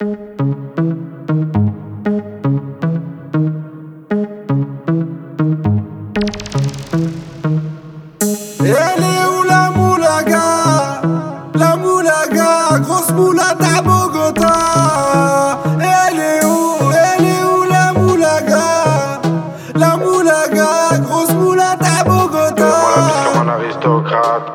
Elle est où la moulaga? La moulaga, grosse moulade à Bogota. Elle est où la moulaga? La moulaga, grosse moulade à Bogota. Fais-moi la bise comme un aristocrate.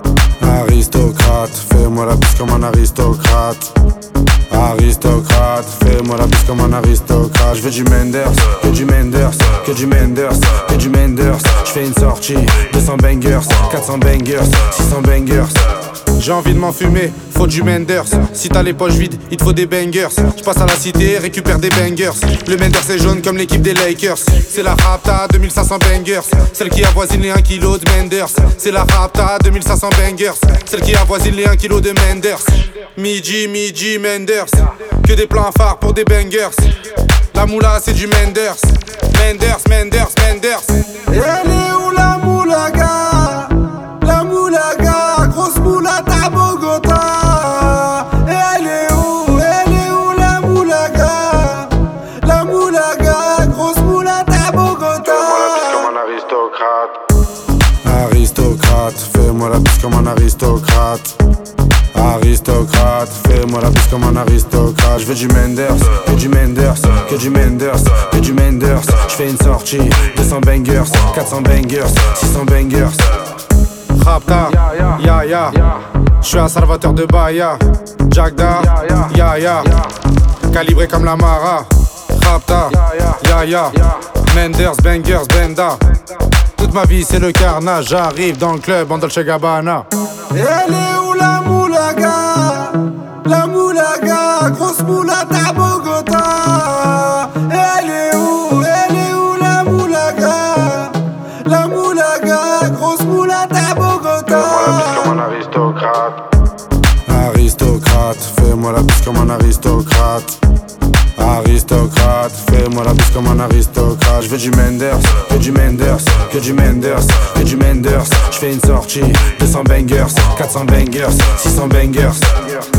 Aristocrate, fais-moi la bise comme un aristocrate. Aristocrate, fais-moi la bise comme un aristocrate. Je veux du Menders, que du Menders, que du Menders, que du Menders. Je fais une sortie, 200 bangers, 400 bangers, 600 bangers. J'ai envie de m'enfumer, faut du Menders. Si t'as les poches vides, il te faut des bangers. Je passe à la cité, récupère des bangers. Le Menders est jaune comme l'équipe des Lakers. C'est la Rapta 2500 bangers, celle qui avoisine les 1 kg de Menders. C'est la Rapta 2500 bangers, celle qui avoisine les 1 kg de Menders. Midi, Menders, que des plans phares pour des bangers. La moula c'est du Menders. Menders. Elle est où la moulaga? La moulaga, grosse moulade à Bogota. Elle est où la moulaga? La moulaga, grosse moulade à Bogota. Fais-moi la bise comme un aristocrate. Aristocrate, fais-moi la bise comme un aristocrate. Aristocrate, fais-moi la bise comme un aristocrate. Je veux du Menders, que du Menders, que du Menders, que du Menders. Je fais une sortie, 200 bangers, 400 bangers, 600 bangers. Rapta, ya. Je suis un salvateur de Bahia. Jagda, ya. Calibré comme la Mara. Rapta, ya. Menders, bangers, benda. Toute ma vie c'est le carnage. J'arrive dans le club en Dolce Gabbana. Elle est où la moulaga? La moulaga, grosse moulade à Bogota. Elle est où la moulaga? La moulaga, grosse moulade à Bogota. Fais-moi la bise comme un aristocrate. Aristocrate, fais-moi la bise comme un aristocrate. Aristocrate, fais-moi la bise comme un aristocrate. Je veux du Menders, que du Menders, que du Menders, que du Menders. Je fais une sortie, 200 bangers, 400 bangers, 600 bangers.